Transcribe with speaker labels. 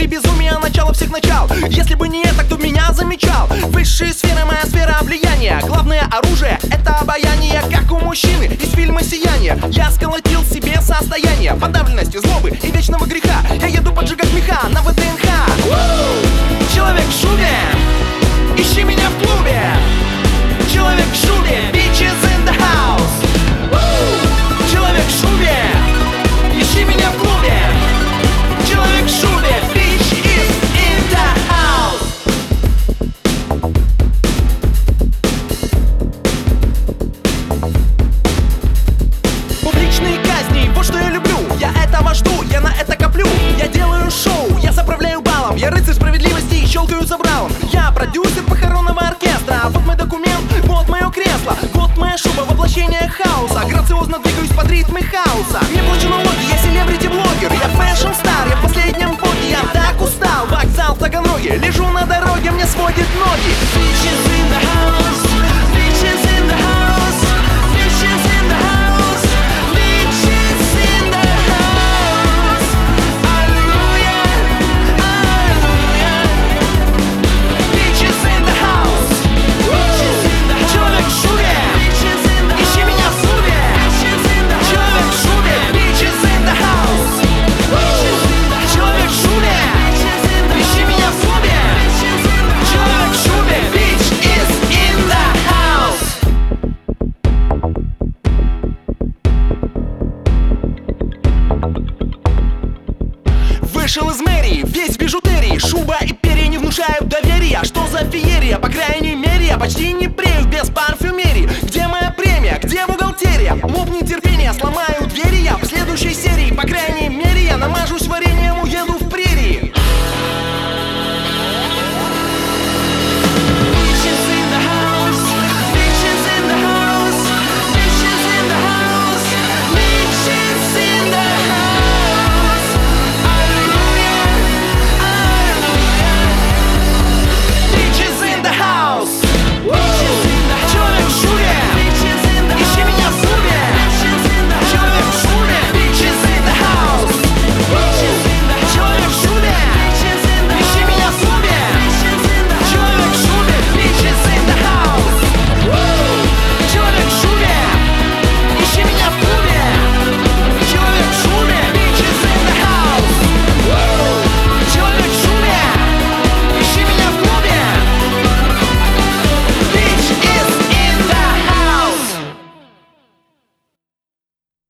Speaker 1: Или безумие начало всех начал. Если бы не это, кто меня замечал? Высшие сферы, моя сфера влияния. Главное оружие — это обаяние, как у мужчины из фильма «Сияние». Я сколотил себе состояние подавленности, злобы и вечного греха. Я еду поджигать меха на ВДНХ. Человек в шубе, ищи меня в клубе. Человек в шубе, bitches in the house. Человек в шубе, ищи меня в клубе. Человек в шубе, bitch is in the house. Публичные казни, вот что я люблю. Я этого жду, я на это коплю. Я делаю шоу, я заправляю балом. Я рыцарь справедливости и щелкаю забралом. Я продюсер похоронного оркестра. Вот мой документ, вот мое кресло. Вот моя шуба, воплощение хаоса. Грациозно двигаюсь под ритмы хаоса. Мне плачу налоги, я селебрити-блогер. Я фэшн-стар, я в последнем боге. Я так устал, вокзал в Таганроге. Лежу на дороге, мне сводит ноги. Bitches in the house, bitches in the house, bitches in the house, bitches in the house. Аллилуйя, аллилуйя. Bitches in the house. Человек в шубе, ищи меня в клубе. Человек в шубе, bitches in the house. Человек в шубе, ищи меня в клубе. Человек в шубе, bitch is in the house. Вышел из мэрии, весь в бижутерии. Шуба и перья не внушают доверия. Что за феерия? По крайней мере, я почти не бреюсь без парфюмерии. Где моя премия? Где бухгалтерия? Лопнет терпение, сломаю двери я в следующей серии. По крайней мере